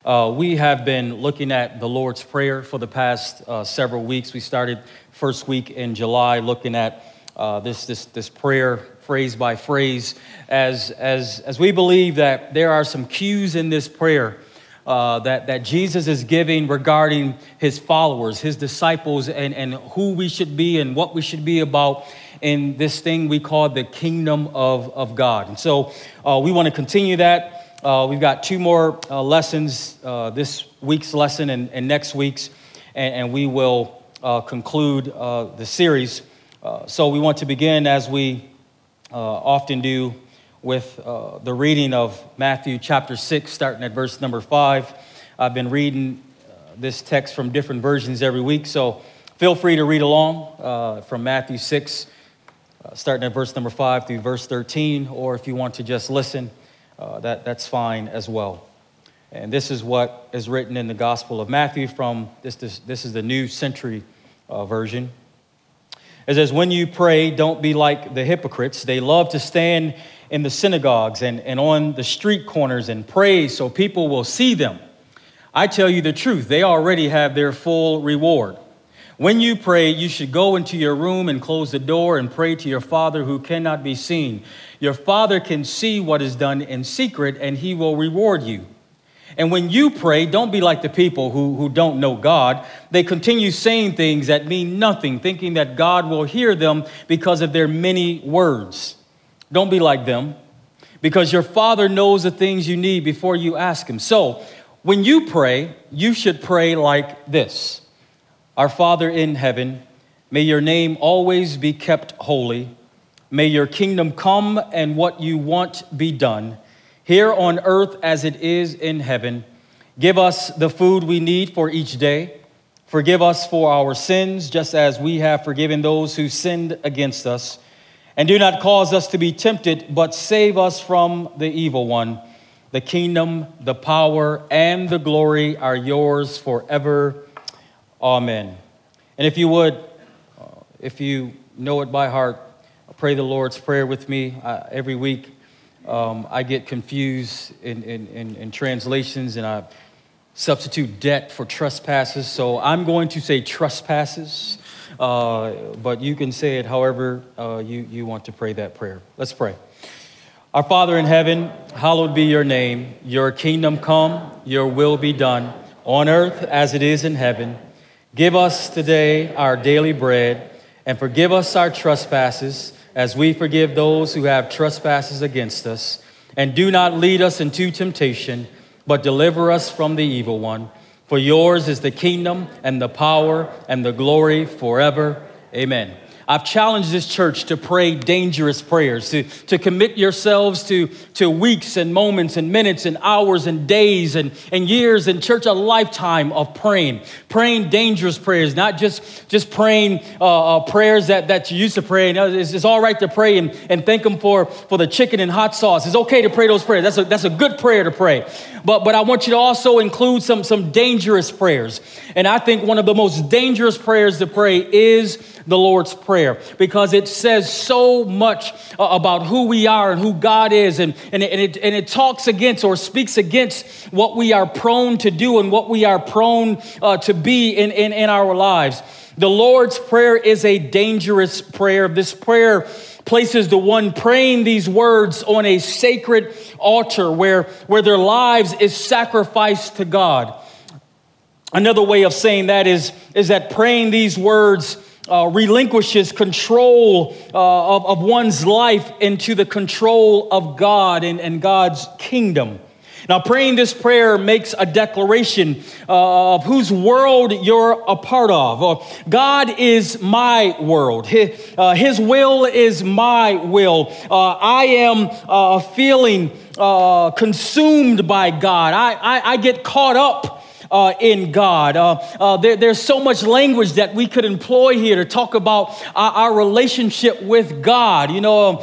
We have been looking at the Lord's Prayer for the past several weeks. We started first week in July looking at this prayer phrase by phrase as we believe that there are some cues in this prayer that Jesus is giving regarding his followers, his disciples, and who we should be and what we should be about in this thing we call the kingdom of God. And so we want to continue that. We've got two more lessons, this week's lesson and next week's, and we will conclude the series. So we want to begin, as we often do, with the reading of Matthew chapter 6, starting at verse number 5. I've been reading this text from different versions every week, so feel free to read along from Matthew 6, starting at verse number 5 through verse 13, or if you want to just listen, that's fine as well. And this is what is written in the Gospel of Matthew from, this is the New Century Version. It says, "When you pray, don't be like the hypocrites. They love to stand in the synagogues and on the street corners and pray so people will see them. I tell you the truth, they already have their full reward. When you pray, you should go into your room and close the door and pray to your Father who cannot be seen. Your Father can see what is done in secret, and he will reward you. And when you pray, don't be like the people who don't know God. They continue saying things that mean nothing, thinking that God will hear them because of their many words. Don't be like them, because your Father knows the things you need before you ask him. So when you pray, you should pray like this. Our Father in heaven, may your name always be kept holy. May your kingdom come and what you want be done, here on earth as it is in heaven. Give us the food we need for each day. Forgive us for our sins, just as we have forgiven those who sinned against us. And do not cause us to be tempted, but save us from the evil one. The kingdom, the power, and the glory are yours forever. Amen." And if you would, if you know it by heart, pray the Lord's Prayer with me. Every week I get confused in translations, and I substitute debt for trespasses. So I'm going to say trespasses. But you can say it however you want to pray that prayer. Let's pray. Our Father in heaven, hallowed be your name. Your kingdom come, your will be done on earth as it is in heaven. Give us today our daily bread, and forgive us our trespasses as we forgive those who have trespasses against us. And do not lead us into temptation, but deliver us from the evil one. For yours is the kingdom and the power and the glory forever. Amen. I've challenged this church to pray dangerous prayers, to commit yourselves to weeks and moments and minutes and hours and days and years and church, a lifetime of praying dangerous prayers, not just praying prayers that you used to pray. It's all right to pray and thank him for the chicken and hot sauce. It's okay to pray those prayers. That's a good prayer to pray. But I want you to also include some dangerous prayers. And I think one of the most dangerous prayers to pray is the Lord's Prayer, because it says so much about who we are and who God is, and it talks against or speaks against what we are prone to do and what we are prone to be in our lives. The Lord's Prayer is a dangerous prayer. This prayer places the one praying these words on a sacred altar where their lives is sacrificed to God. Another way of saying that is that praying these words relinquishes control of one's life into the control of God and God's kingdom. Now, praying this prayer makes a declaration of whose world you're a part of. God is my world. His will is my will. I am feeling consumed by God. I get caught up in God. There's so much language that we could employ here to talk about our relationship with God. You know,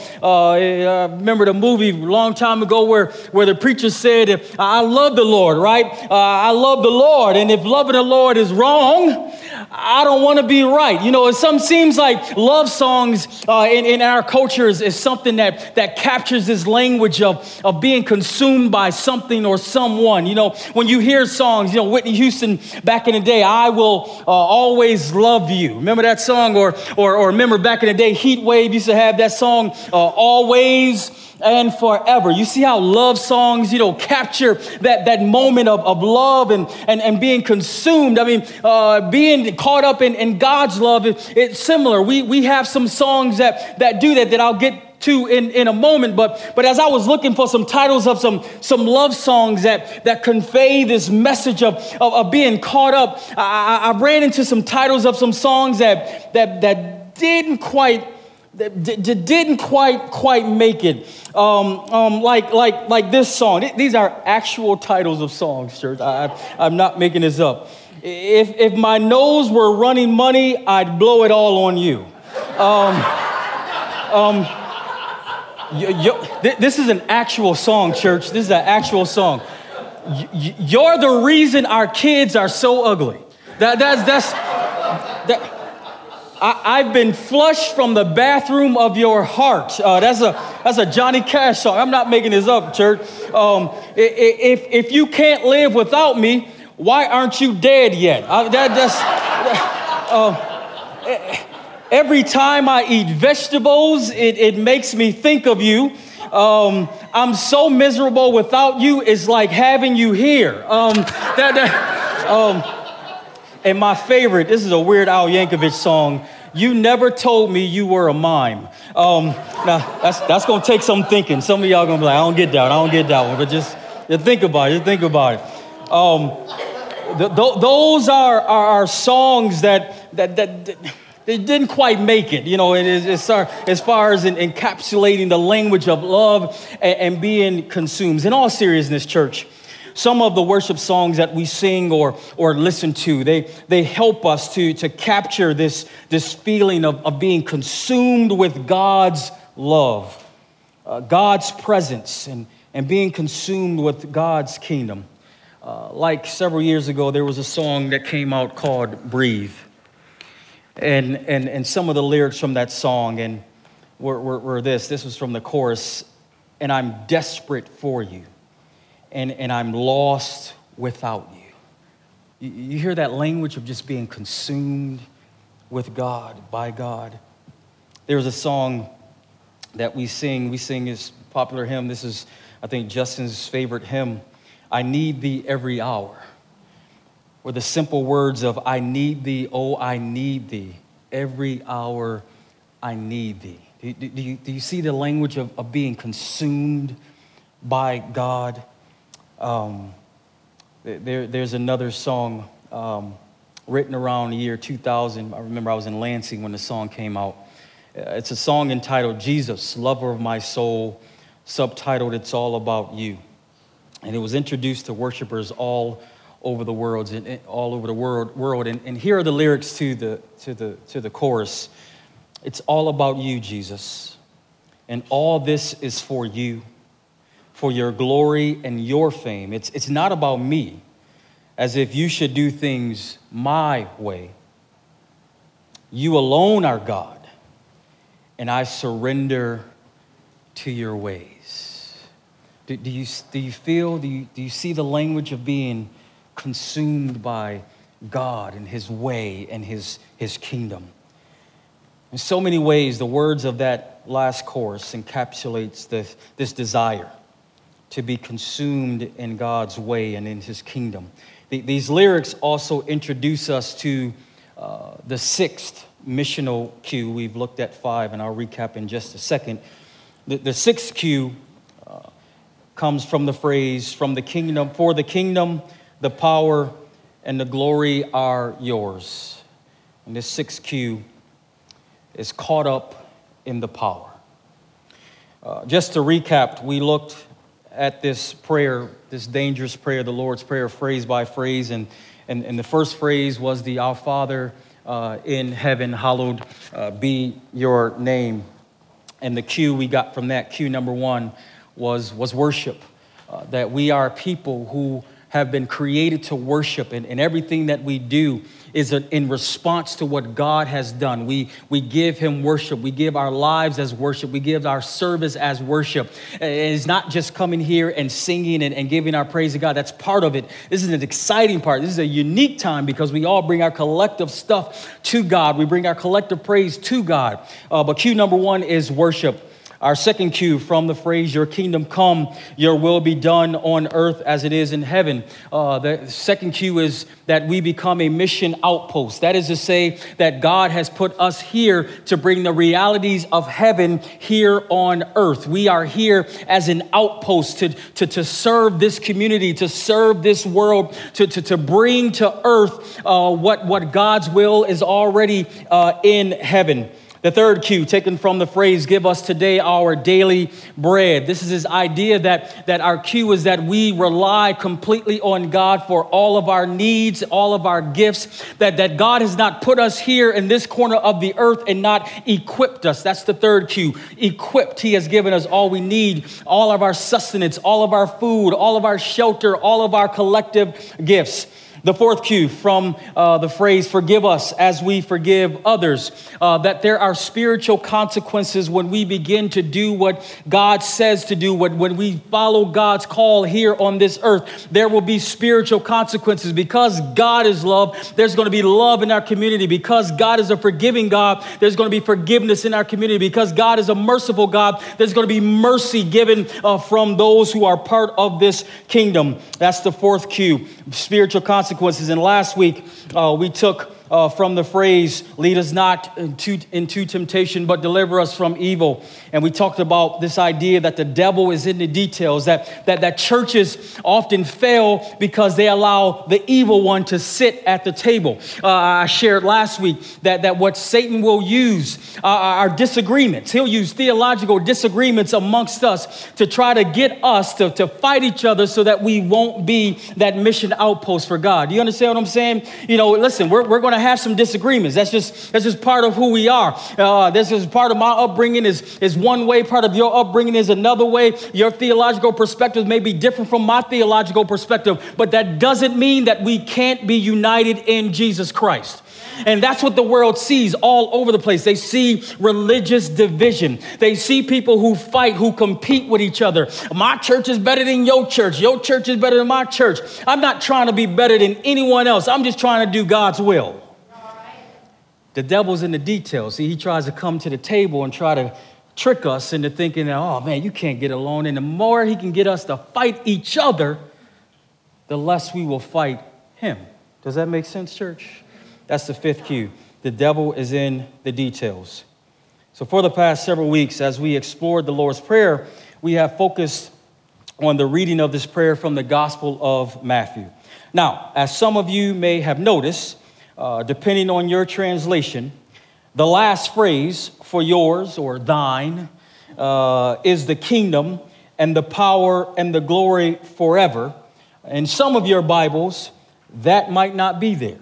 I remember the movie a long time ago where the preacher said, I love the Lord, right? I love the Lord. And if loving the Lord is wrong, I don't want to be right. You know, it seems like love songs in our culture is something that captures this language of being consumed by something or someone. You know, when you hear songs, you know, Whitney Houston back in the day, I will always love you. Remember that song? Or remember back in the day, Heat Wave used to have that song, Always and Forever. You see how love songs, you know, capture that moment of love and being consumed. I mean, being caught up in God's love, it's similar. We have some songs that do that I'll get to in a moment. But as I was looking for some titles of some love songs that convey this message of being caught up, I ran into some titles of some songs that didn't quite make it. Like this song. These are actual titles of songs, church. I'm not making this up. If my nose were running money, I'd blow it all on you. This is an actual song, church. This is an actual song. You're the reason our kids are so ugly. I've been flushed from the bathroom of your heart. That's a Johnny Cash song. I'm not making this up, church. If you can't live without me, why aren't you dead yet? Every time I eat vegetables, it makes me think of you. I'm so miserable without you. It's like having you here. And my favorite, this is a Weird Al Yankovic song. You never told me you were a mime. Now that's gonna take some thinking. Some of y'all gonna be like, I don't get that one. But just think about it. Those are songs that they didn't quite make it. You know, as far as encapsulating the language of love and being consumed. In all seriousness, church, some of the worship songs that we sing or listen to, they help us to capture this feeling of being consumed with God's love, God's presence, and being consumed with God's kingdom. Like several years ago, there was a song that came out called Breathe. And some of the lyrics from that song and were this. This was from the chorus, and I'm desperate for you. And I'm lost without you. You hear that language of just being consumed with God, by God. There's a song that we sing this popular hymn. This is, I think, Justin's favorite hymn, I Need Thee Every Hour. Or the simple words of, I need thee, oh, I need thee. Every hour I need thee. Do you see the language of being consumed by God? There's another song written around the year 2000. I remember I was in Lansing when the song came out. It's a song entitled Jesus, Lover of My Soul, subtitled It's All About You. And it was introduced to worshipers all over the world, and here are the lyrics to the chorus. It's all about you, Jesus, and all this is for you, for your glory and your fame. It's not about me, as if you should do things my way. You alone are God, and I surrender to your ways. Do you see the language of being consumed by God and his way and his kingdom? In so many ways, the words of that last chorus encapsulates this desire to be consumed in God's way and in his kingdom. These lyrics also introduce us to the sixth missional cue. We've looked at 5, and I'll recap in just a second. The sixth cue comes from the phrase, for the kingdom, the power, and the glory are yours. And this sixth cue is caught up in the power. Just to recap, we looked at this prayer, this dangerous prayer, the Lord's Prayer, phrase by phrase. And the first phrase was the Our Father in heaven, hallowed be your name. And the cue we got from that, cue number 1, was worship. That we are people who have been created to worship, and everything that we do is in response to what God has done. We give him worship. We give our lives as worship. We give our service as worship. It's not just coming here and singing and giving our praise to God. That's part of it. This is an exciting part. This is a unique time because we all bring our collective stuff to God. We bring our collective praise to God. But cue number one is worship. Our second cue from the phrase, your kingdom come, your will be done on earth as it is in heaven. The second cue is that we become a mission outpost. That is to say that God has put us here to bring the realities of heaven here on earth. We are here as an outpost to serve this community, to serve this world, to bring to earth what God's will is already in heaven. The third cue, taken from the phrase, give us today our daily bread. This is this idea that our cue is that we rely completely on God for all of our needs, all of our gifts, that God has not put us here in this corner of the earth and not equipped us. That's the third cue. Equipped. He has given us all we need, all of our sustenance, all of our food, all of our shelter, all of our collective gifts. The fourth cue from the phrase, forgive us as we forgive others, that there are spiritual consequences when we begin to do what God says to do. When we follow God's call here on this earth, there will be spiritual consequences. Because God is love, there's going to be love in our community. Because God is a forgiving God, there's going to be forgiveness in our community. Because God is a merciful God, there's going to be mercy given from those who are part of this kingdom. That's the fourth cue, spiritual consequences. And last week, we took from the phrase, lead us not into temptation, but deliver us from evil. And we talked about this idea that the devil is in the details, that churches often fail because they allow the evil one to sit at the table. I shared last week that what Satan will use are disagreements. He'll use theological disagreements amongst us to try to get us to fight each other so that we won't be that mission outpost for God. Do you understand what I'm saying? You know, listen, we're going to have some disagreements. That's just part of who we are. This is part of my upbringing is one way. Part of your upbringing is another way. Your theological perspective may be different from my theological perspective, but that doesn't mean that we can't be united in Jesus Christ. And that's what the world sees all over the place. They see religious division. They see people who fight, who compete with each other. My church is better than your church. Your church is better than my church. I'm not trying to be better than anyone else. I'm just trying to do God's will. The devil's in the details. See, he tries to come to the table and try to trick us into thinking that, oh man, you can't get along. And the more he can get us to fight each other, the less we will fight him. Does that make sense, church? That's the fifth cue. The devil is in the details. So for the past several weeks, as we explored the Lord's Prayer, we have focused on the reading of this prayer from the Gospel of Matthew. Now, as some of you may have noticed, depending on your translation, the last phrase for yours or thine is the kingdom and the power and the glory forever. In some of your Bibles, that might not be there.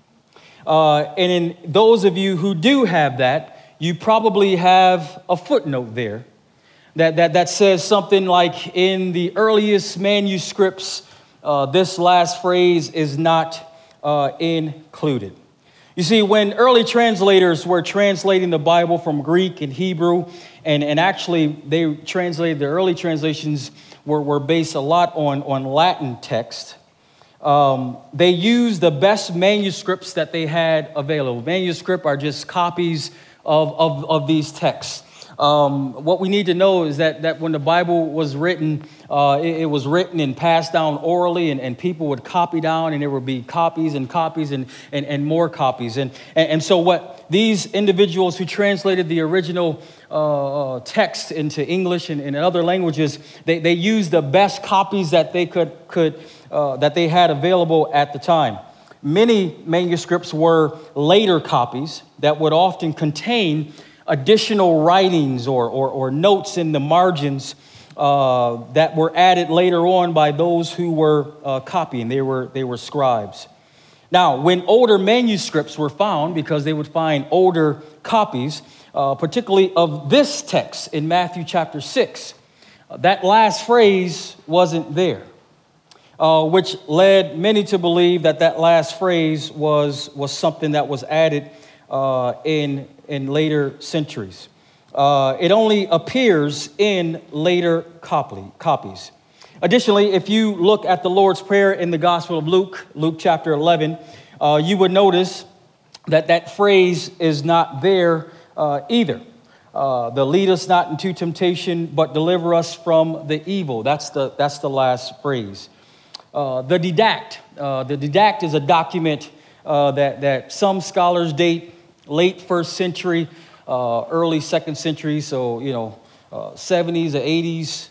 And in those of you who do have that, you probably have a footnote there that says something like, in the earliest manuscripts, this last phrase is not included. You see, when early translators were translating the Bible from Greek and Hebrew, and actually they translated, the early translations were based a lot on Latin text, they used the best manuscripts that they had available. Manuscripts are just copies of these texts. What we need to know is that when the Bible was written, it was written and passed down orally, and people would copy down, and there would be copies and copies and more copies. And so what these individuals who translated the original text into English and other languages, they used the best copies that they could that they had available at the time. Many manuscripts were later copies that would often contain additional writings or notes in the margins that were added later on by those who were copying. They were scribes. Now, when older manuscripts were found, because they would find older copies, particularly of this text in Matthew chapter 6, that last phrase wasn't there. which led many to believe that that last phrase was something that was added in later centuries. It only appears in later copies. Additionally, if you look at the Lord's Prayer in the Gospel of Luke, Luke chapter 11, you would notice that that phrase is not there either. The lead us not into temptation, but deliver us from the evil. That's the last phrase. The didact is a document that some scholars date late first century, early second century. So 70s or 80s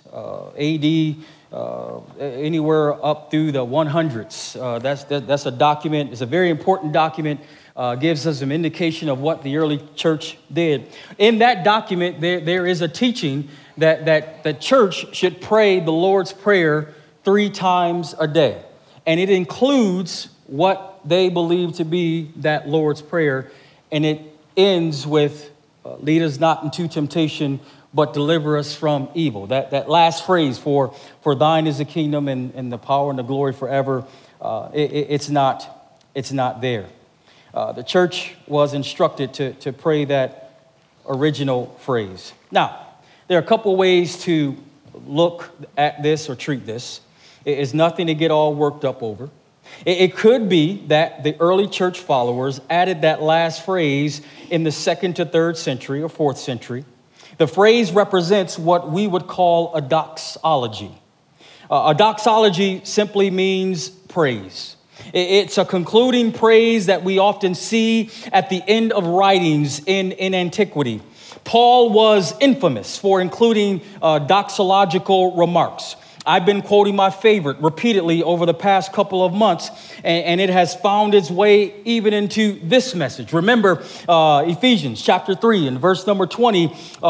AD, anywhere up through the 100s. That's a document. It's a very important document. Gives us some indication of what the early church did. In that document, there is a teaching that the church should pray the Lord's Prayer 3 times a day. And it includes what they believe to be that Lord's Prayer. And it ends with, lead us not into temptation, but deliver us from evil. That last phrase, for thine is the kingdom and the power and the glory forever, it's not there. The church was instructed to pray that original phrase. Now, there are a couple ways to look at this or treat this. It is nothing to get all worked up over. It could be that the early church followers added that last phrase in the 2nd to 3rd century or 4th century. The phrase represents what we would call a doxology. A doxology simply means praise. It's a concluding praise that we often see at the end of writings in antiquity. Paul was infamous for including doxological remarks. I've been quoting my favorite repeatedly over the past couple of months, and it has found its way even into this message. Remember Ephesians chapter 3 and verse number 20,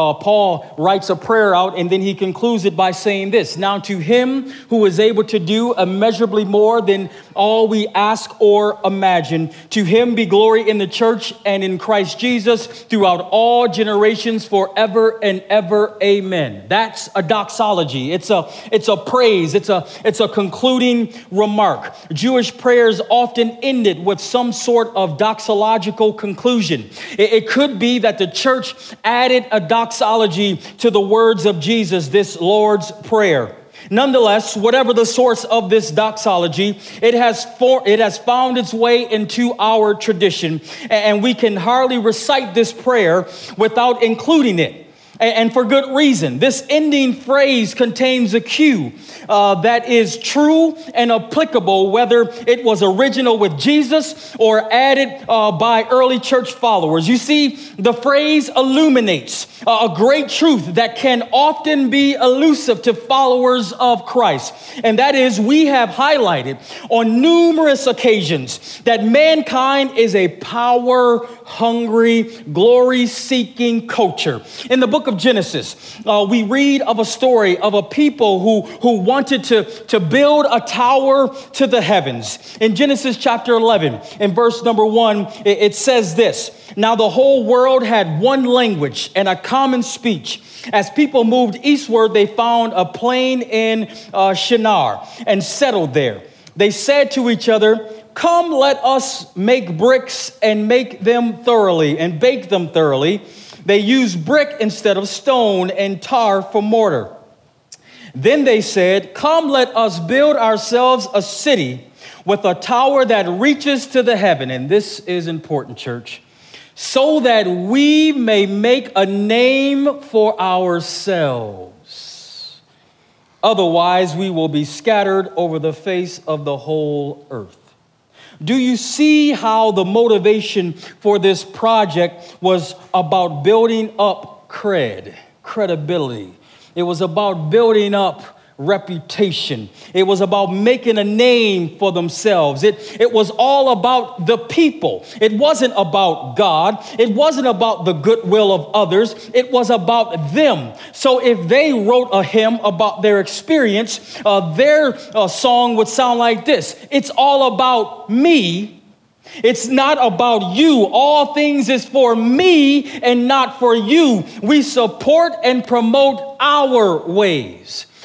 Paul writes a prayer out, and then he concludes it by saying this: now to him who is able to do immeasurably more than all we ask or imagine, to him be glory in the church and in Christ Jesus throughout all generations forever and ever. Amen. That's a doxology. It's a praise. It's a concluding remark. Jewish prayers often ended with some sort of doxological conclusion. It could be that the church added a doxology to the words of Jesus, this Lord's Prayer. Nonetheless, whatever the source of this doxology, it has found its way into our tradition, and we can hardly recite this prayer without including it. And for good reason. This ending phrase contains a cue that is true and applicable, whether it was original with Jesus or added by early church followers. You see, the phrase illuminates a great truth that can often be elusive to followers of Christ. And that is, we have highlighted on numerous occasions that mankind is a power-hungry, glory-seeking culture. In the book of Genesis, we read of a story of a people who wanted to build a tower to the heavens. In Genesis chapter 11, in verse number 1, it says this: now the whole world had one language and a common speech. As people moved eastward, they found a plain in Shinar and settled there. They said to each other, come, let us make bricks and make them thoroughly and bake them thoroughly. They used brick instead of stone and tar for mortar. Then they said, come, let us build ourselves a city with a tower that reaches to the heaven. And this is important, church. So that we may make a name for ourselves. Otherwise, we will be scattered over the face of the whole earth. Do you see how the motivation for this project was about building up credibility? It was about building up reputation. It was about making a name for themselves. It was all about the people. It wasn't about God. It wasn't about the goodwill of others. It was about them. So if they wrote a hymn about their experience, their song would sound like this: it's all about me. It's not about you. All things is for me and not for you. We support and promote our ways.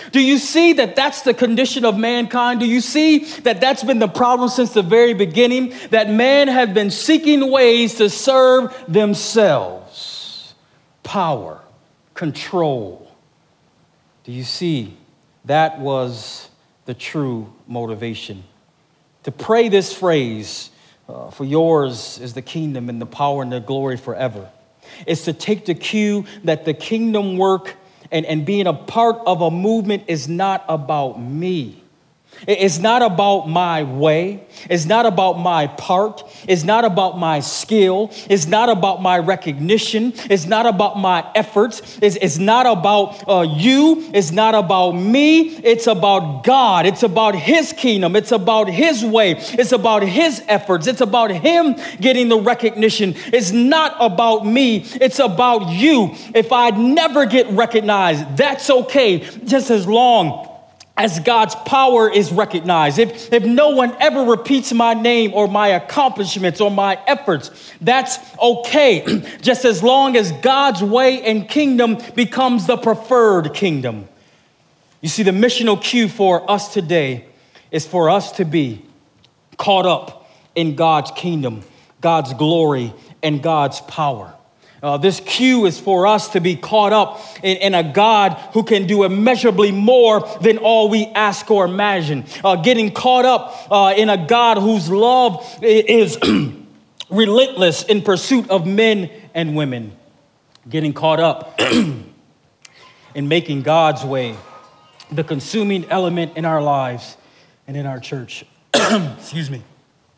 Do you see that that's the condition of mankind? Do you see that that's been the problem since the very beginning? That man have been seeking ways to serve themselves. Power, control. Do you see? That was the true motivation. To pray this phrase, for yours is the kingdom and the power and the glory forever, is to take the cue that the kingdom work and being a part of a movement is not about me. It's not about my way. It's not about my part. It's not about my skill. It's not about my recognition. It's not about my efforts. It's not about you. It's not about me. It's about God. It's about his kingdom. It's about his way. It's about his efforts. It's about him getting the recognition. It's not about me. It's about you. If I never get recognized, that's okay, just as long as God's power is recognized. If no one ever repeats my name or my accomplishments or my efforts, that's okay, just as long as God's way and kingdom becomes the preferred kingdom. You see, the missional cue for us today is for us to be caught up in God's kingdom, God's glory, and God's power. This cue is for us to be caught up in a God who can do immeasurably more than all we ask or imagine. Getting caught up in a God whose love is relentless in pursuit of men and women. Getting caught up in making God's way the consuming element in our lives and in our church. Excuse me.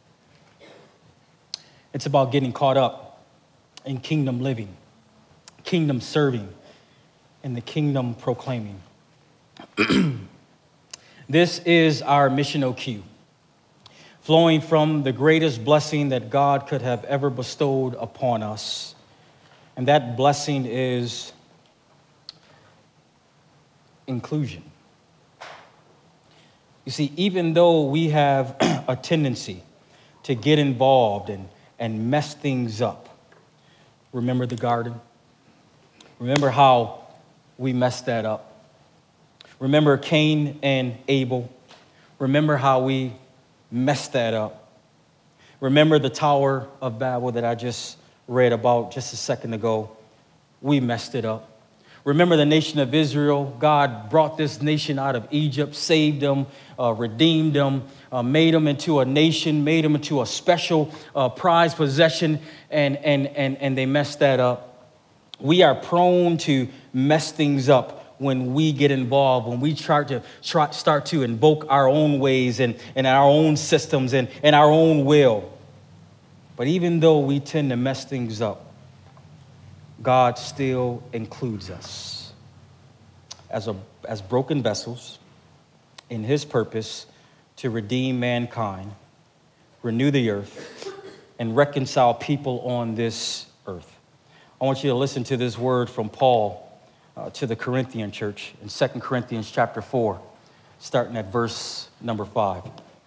It's about getting caught up in kingdom living, kingdom serving, and the kingdom proclaiming. This is our missional cue, flowing from the greatest blessing that God could have ever bestowed upon us. And that blessing is inclusion. You see, even though we have a tendency to get involved and mess things up, remember the garden? Remember how we messed that up? Remember Cain and Abel? Remember how we messed that up? Remember the Tower of Babel that I just read about just a second ago? We messed it up. Remember the nation of Israel? God brought this nation out of Egypt, saved them, redeemed them, made them into a nation, made them into a special prized possession, and they messed that up. We are prone to mess things up when we get involved, when we start to invoke our own ways and our own systems and our own will. But even though we tend to mess things up, God still includes us as broken vessels in his purpose to redeem mankind, renew the earth, and reconcile people on this earth. I want you to listen to this word from Paul to the Corinthian church in 2 Corinthians chapter 4, starting at verse number 5.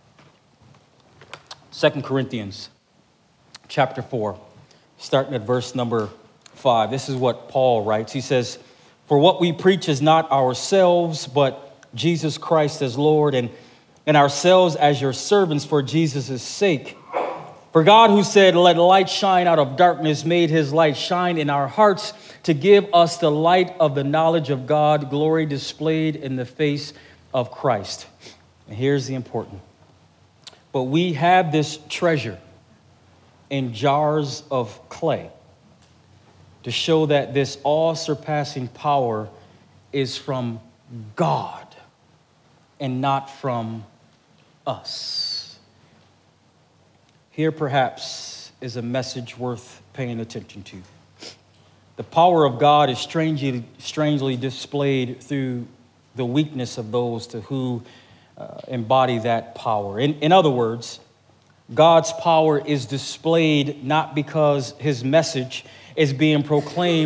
2 Corinthians chapter 4, starting at verse number 5. This is what Paul writes. He says, "For what we preach is not ourselves, but Jesus Christ as Lord, and ourselves as your servants for Jesus' sake. For God, who said, 'Let light shine out of darkness,' made his light shine in our hearts to give us the light of the knowledge of God, glory displayed in the face of Christ." And here's the important. "But we have this treasure in jars of clay, to show that this all-surpassing power is from God and not from us." Here perhaps is a message worth paying attention to. The power of God is strangely displayed through the weakness of those to who embody that power. In other words, God's power is displayed not because his message is being proclaimed,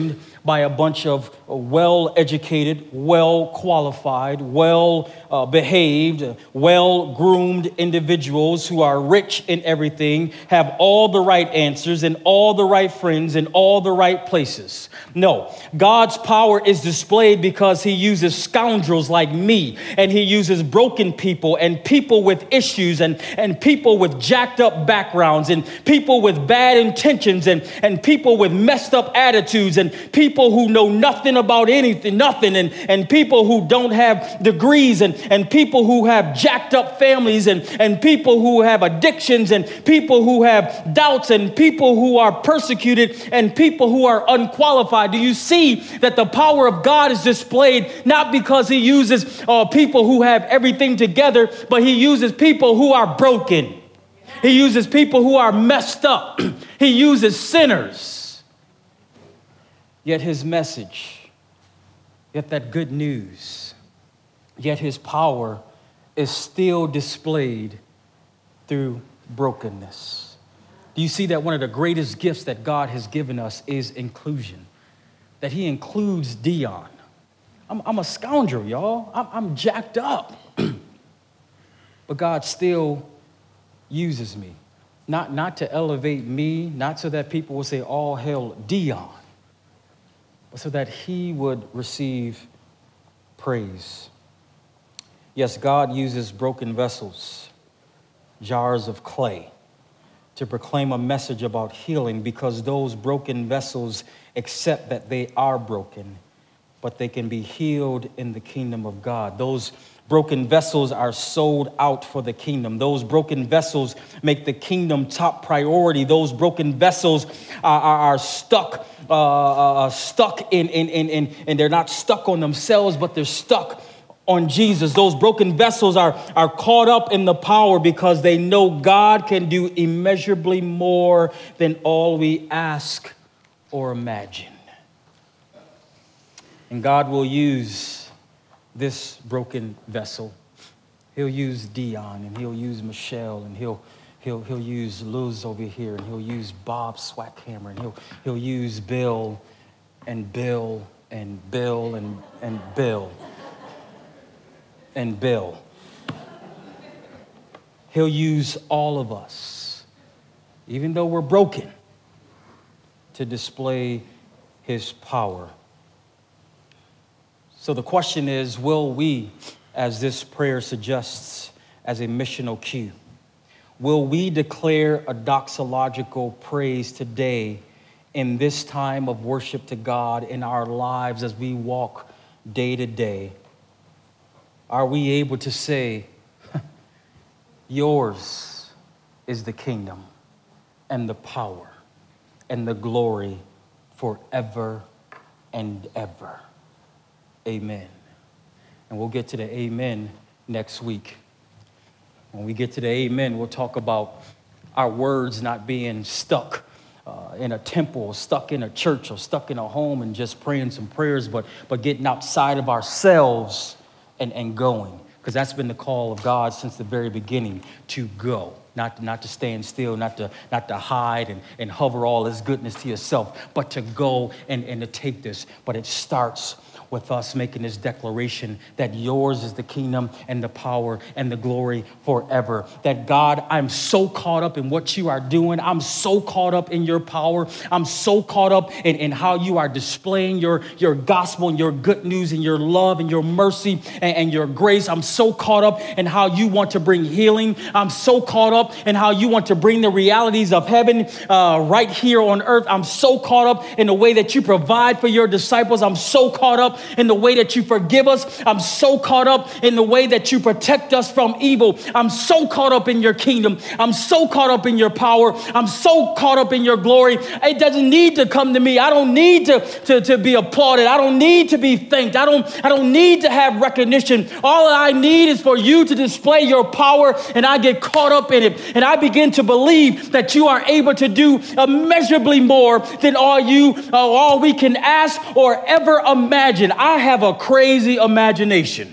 by a bunch of well-educated, well-qualified, well-behaved, well-groomed individuals who are rich in everything, have all the right answers and all the right friends in all the right places. No, God's power is displayed because he uses scoundrels like me, and he uses broken people and people with issues and people with jacked up backgrounds and people with bad intentions and people with messed up attitudes and people who know nothing about anything, and people who don't have degrees and people who have jacked up families and people who have addictions and people who have doubts and people who are persecuted and people who are unqualified. Do you see that the power of God is displayed not because he uses people who have everything together, but he uses people who are broken. He uses people who are messed up. He uses sinners. Yet his message, yet that good news, yet his power is still displayed through brokenness. Do you see that one of the greatest gifts that God has given us is inclusion? That he includes Dion. I'm a scoundrel, y'all. I'm jacked up. But God still uses me. Not to elevate me, not so that people will say, all hail Dion, but so that he would receive praise. Yes, God uses broken vessels, jars of clay, to proclaim a message about healing, because those broken vessels accept that they are broken, but they can be healed in the kingdom of God. Those broken vessels are sold out for the kingdom. Those broken vessels make the kingdom top priority. Those broken vessels are stuck in, and they're not stuck on themselves, but they're stuck on Jesus. Those broken vessels are caught up in the power because they know God can do immeasurably more than all we ask or imagine. And God will use this broken vessel. He'll use Dion, and he'll use Michelle, and he'll use Luz over here, and he'll use Bob Swackhammer, and he'll use Bill and Bill and Bill and Bill and Bill. He'll use all of us, even though we're broken, to display his power. So the question is, will we, as this prayer suggests, as a missional cue, will we declare a doxological praise today in this time of worship to God in our lives as we walk day to day? Are we able to say, yours is the kingdom and the power and the glory forever and ever? Amen. And we'll get to the amen next week. When we get to the amen, we'll talk about our words not being stuck in a temple, stuck in a church, or stuck in a home and just praying some prayers, but getting outside of ourselves and going. Because that's been the call of God since the very beginning, to go. Not to stand still, not to hide and hover all his goodness to yourself, but to go and to take this. But it starts with us making this declaration that yours is the kingdom and the power and the glory forever. That God, I'm so caught up in what you are doing. I'm so caught up in your power. I'm so caught up in how you are displaying your gospel and your good news and your love and your mercy and your grace. I'm so caught up in how you want to bring healing. I'm so caught up in how you want to bring the realities of heaven right here on earth. I'm so caught up in the way that you provide for your disciples. I'm so caught up in the way that you forgive us. I'm so caught up in the way that you protect us from evil. I'm so caught up in your kingdom. I'm so caught up in your power. I'm so caught up in your glory. It doesn't need to come to me. I don't need to be applauded. I don't need to be thanked. I don't need to have recognition. All I need is for you to display your power, and I get caught up in it. And I begin to believe that you are able to do immeasurably more than all we can ask or ever imagine. I have a crazy imagination.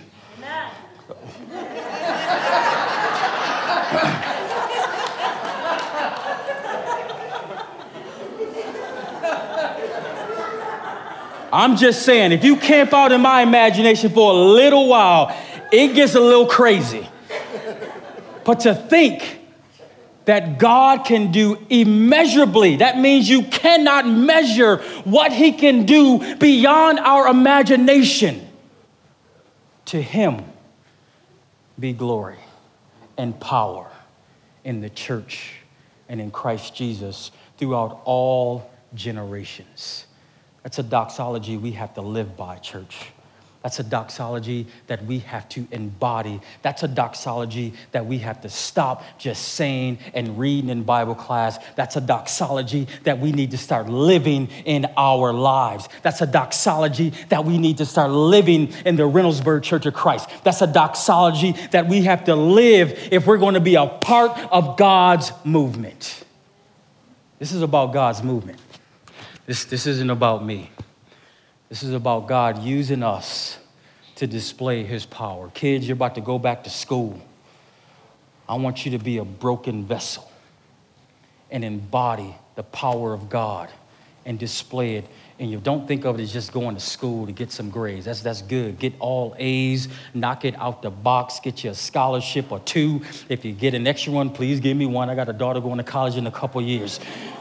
I'm just saying, if you camp out in my imagination for a little while, it gets a little crazy. But to think that God can do immeasurably, that means you cannot measure what he can do beyond our imagination. To him be glory and power in the church and in Christ Jesus throughout all generations. That's a doxology we have to live by, church. That's a doxology that we have to embody. That's a doxology that we have to stop just saying and reading in Bible class. That's a doxology that we need to start living in our lives. That's a doxology that we need to start living in the Reynoldsburg Church of Christ. That's a doxology that we have to live if we're going to be a part of God's movement. This is about God's movement. This isn't about me. This is about God using us to display his power. Kids, you're about to go back to school. I want you to be a broken vessel and embody the power of God and display it. And you don't think of it as just going to school to get some grades. That's good. Get all A's, knock it out the box, get you a scholarship or two. If you get an extra one, please give me one. I got a daughter going to college in a couple years.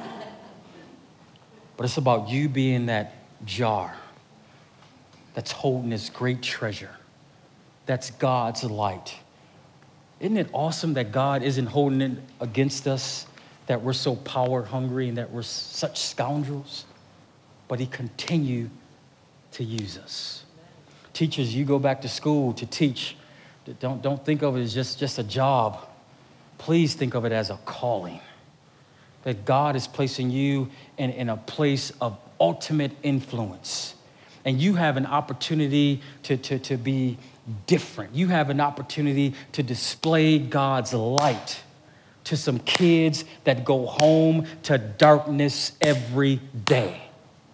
But it's about you being that jar that's holding this great treasure. That's God's light. Isn't it awesome that God isn't holding it against us, that we're so power hungry and that we're such scoundrels? But he continued to use us. Teachers, you go back to school to teach. Don't think of it as just a job. Please think of it as a calling. That God is placing you in a place of ultimate influence. And you have an opportunity to be different. You have an opportunity to display God's light to some kids that go home to darkness every day.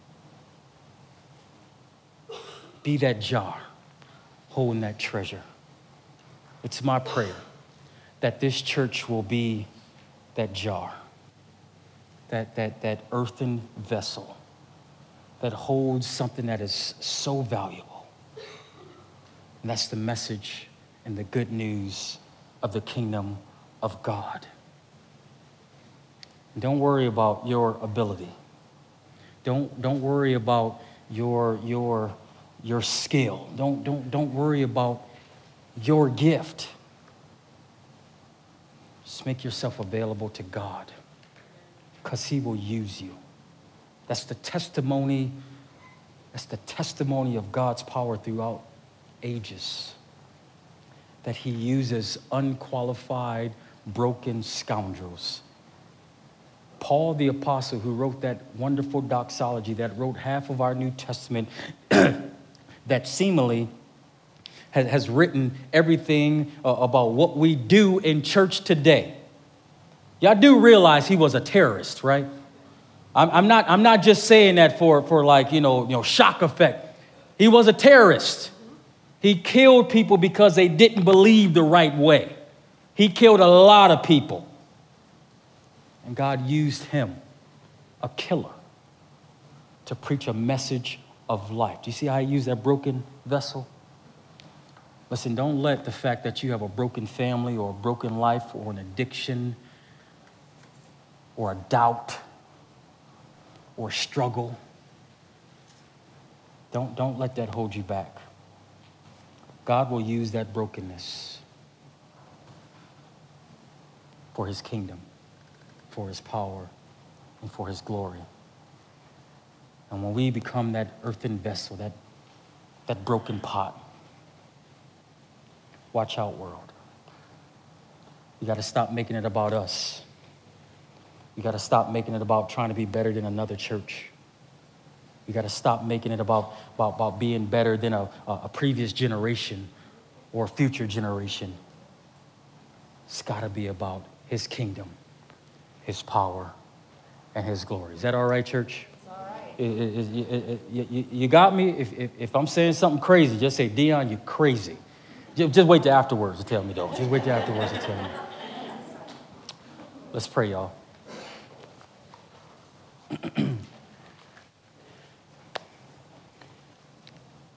Be that jar holding that treasure. It's my prayer that this church will be that jar, that earthen vessel that holds something that is so valuable. And that's the message and the good news of the kingdom of God. And don't worry about your ability. Don't worry about your skill. Don't worry about your gift. Just make yourself available to God, because he will use you. That's the testimony of God's power throughout ages, that he uses unqualified, broken scoundrels. Paul the apostle, who wrote that wonderful doxology, that wrote half of our New Testament, that seemingly has written everything about what we do in church today. Y'all do realize he was a terrorist, right? I'm not just saying that for like, shock effect. He was a terrorist. He killed people because they didn't believe the right way. He killed a lot of people. And God used him, a killer, to preach a message of life. Do you see how he used that broken vessel? Listen, don't let the fact that you have a broken family or a broken life or an addiction or a doubt or struggle, don't let that hold you back. God will use that brokenness for his kingdom, for his power, and for his glory. And when we become that earthen vessel, that broken pot, watch out, world. You got to stop making it about us. You got to stop making it about trying to be better than another church. You got to stop making it about being better than a previous generation or a future generation. It's got to be about his kingdom, his power, and his glory. Is that all right, church? It's all right. You got me? If I'm saying something crazy, just say, Dion, you're crazy. Just wait till afterwards to tell me, though. Just wait till afterwards to tell me. Let's pray, y'all.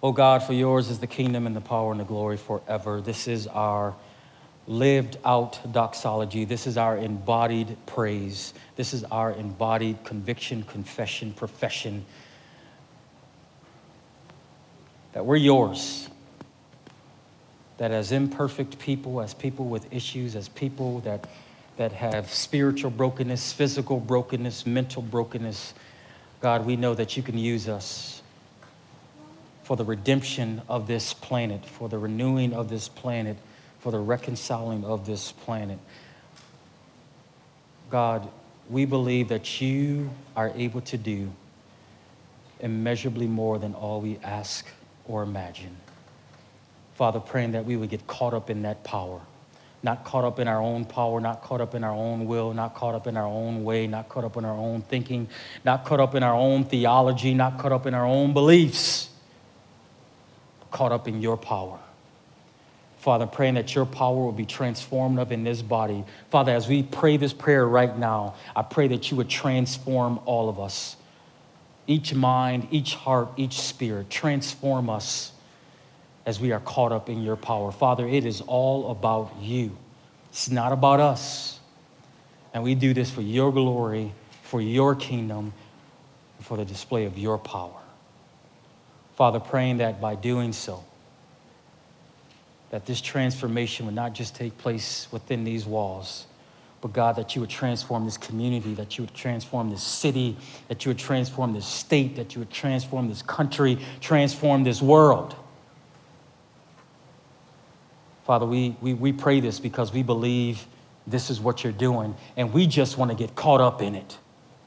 Oh God, for yours is the kingdom and the power and the glory forever. This is our lived out doxology. This is our embodied praise. This is our embodied conviction, confession, profession that we're yours. That as imperfect people, as people with issues, as people that have spiritual brokenness, physical brokenness, mental brokenness, God, we know that you can use us for the redemption of this planet, for the renewing of this planet, for the reconciling of this planet. God, we believe that you are able to do immeasurably more than all we ask or imagine. Father, praying that we would get caught up in that power, not caught up in our own power, not caught up in our own will, not caught up in our own way, not caught up in our own thinking, not caught up in our own theology, not caught up in our own beliefs, caught up in your power. Father, praying that your power will be transformative in this body. Father, as we pray this prayer right now, I pray that you would transform all of us. Each mind, each heart, each spirit. Transform us as we are caught up in your power. Father, it is all about you. It's not about us. And we do this for your glory, for your kingdom, for the display of your power. Father, praying that by doing so, that this transformation would not just take place within these walls, but God, that you would transform this community, that you would transform this city, that you would transform this state, that you would transform this country, transform this world. Father, we pray this because we believe this is what you're doing, and we just want to get caught up in it.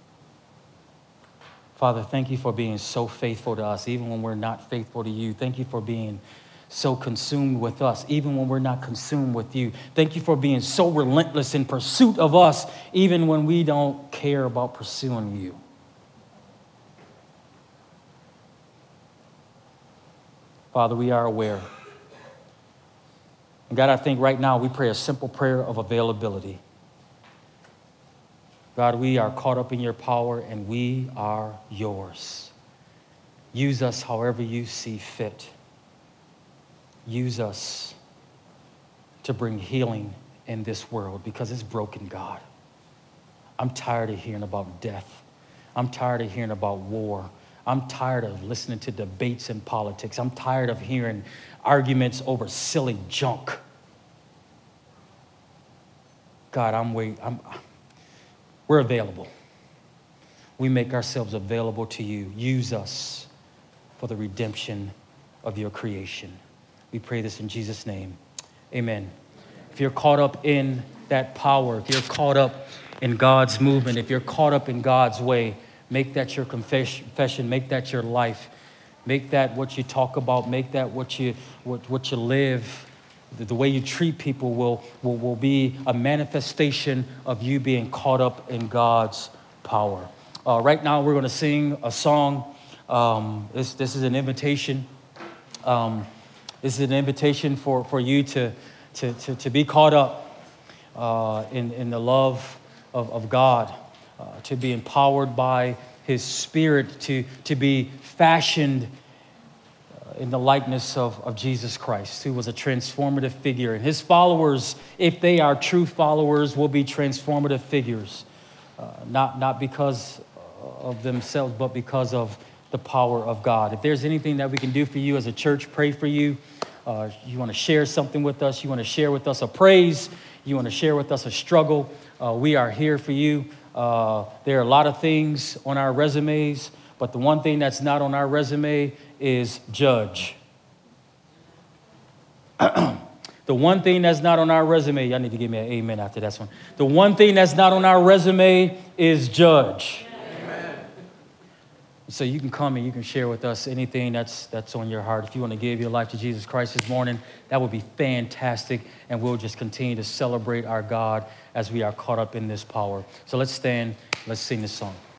Father, thank you for being so faithful to us, even when we're not faithful to you. Thank you for being so consumed with us, even when we're not consumed with you. Thank you for being so relentless in pursuit of us, even when we don't care about pursuing you. Father, we are aware. And God, I think right now we pray a simple prayer of availability. God, we are caught up in your power and we are yours. Use us however you see fit. Use us to bring healing in this world because it's broken, God. I'm tired of hearing about death. I'm tired of hearing about war. I'm tired of listening to debates in politics. I'm tired of hearing arguments over silly junk. God, we're available. We make ourselves available to you. Use us for the redemption of your creation. We pray this in Jesus' name. Amen. If you're caught up in that power, if you're caught up in God's movement, if you're caught up in God's way, make that your confession, make that your life, make that what you talk about, make that what you live. The way you treat people will be a manifestation of you being caught up in God's power. Right now, we're going to sing a song. This is an invitation. This is an invitation for you to be caught up in the love of God, to be empowered by His Spirit, to be fashioned in the likeness of Jesus Christ, who was a transformative figure. And his followers, if they are true followers, will be transformative figures, not because of themselves, but because of the power of God. If there's anything that we can do for you as a church, pray for you. You want to share something with us, you want to share with us a praise, you want to share with us a struggle, we are here for you. There are a lot of things on our resumes, but the one thing that's not on our resume is judge. The one thing that's not on our resume, y'all need to give me an amen after that one. The one thing that's not on our resume is judge. Amen. So you can come and you can share with us anything that's on your heart. If you want to give your life to Jesus Christ this morning, that would be fantastic. And we'll just continue to celebrate our God as we are caught up in this power. So let's stand, let's sing this song.